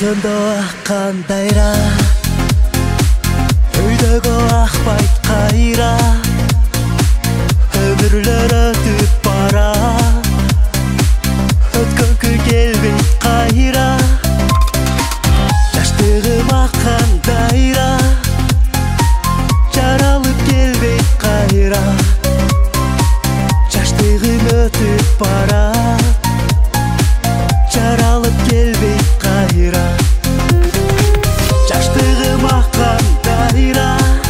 Өзөндө аккан дайра, өйдөгө акпайт кайра, өмүрлөр өтүп бара, өткөнкү келбейт кайра. Жаштыгым аккан дайра, жаралып келбейт кайра. Жаштыгым өтүп бара, жаралып келбейт кайра. Жаштыгым аккан дайра,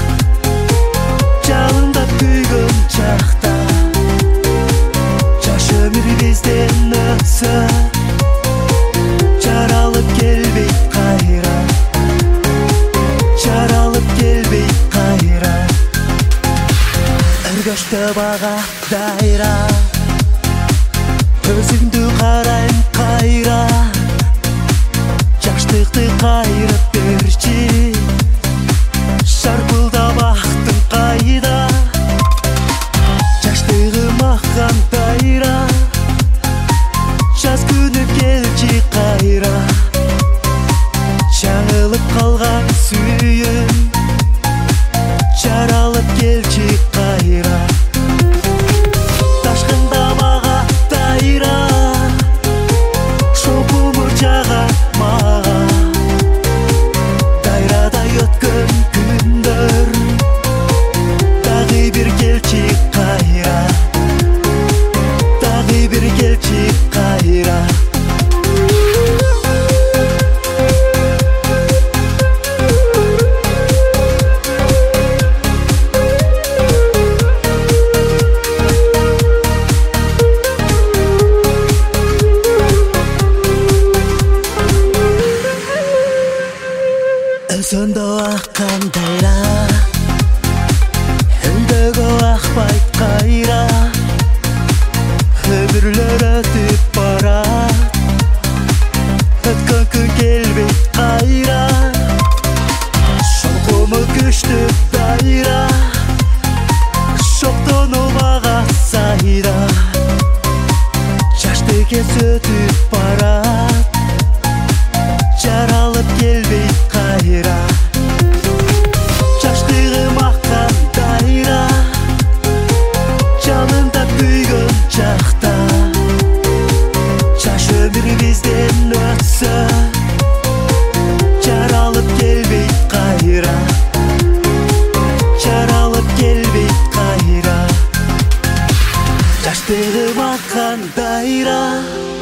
жалындап күйгөн чакта, жаш өмүр бизден өтсө, жаралып келбейт кайра. Жаралып келбейт кайра. Өргөчтө бага дайра, өзүңдү карайм кайра. Жаштыкты кайрып берчи, шарпылдап актың кайда. Жаштыгым аккан дайра, жаз күнү келчи кайра. Жаңылып калган сүйүм, жаралып келчи кайра. Ташкында мага дайра, шопуму жагат мага. Дайрадай өткөн күндөр, дагы бир келчи кайра. Дагы бир келчи кайра. Өзөндө аккан дайра, өйдөгө акпайт кайра. Өмүрлөр өтүп бара, өткөнкү келбейт кайра. Шолкуму күчтүү дайра, шоктону мага сайда. Жашты кез өтүп барат, жаралып келбейт кайра. Жаштыгым аккан дайра, жалындап күйгөн чакта, жаш өмүр бизден өтсө, жаралып келбейт кайра. Жаралып келбейт кайра. Жаштыгым аккан дайра,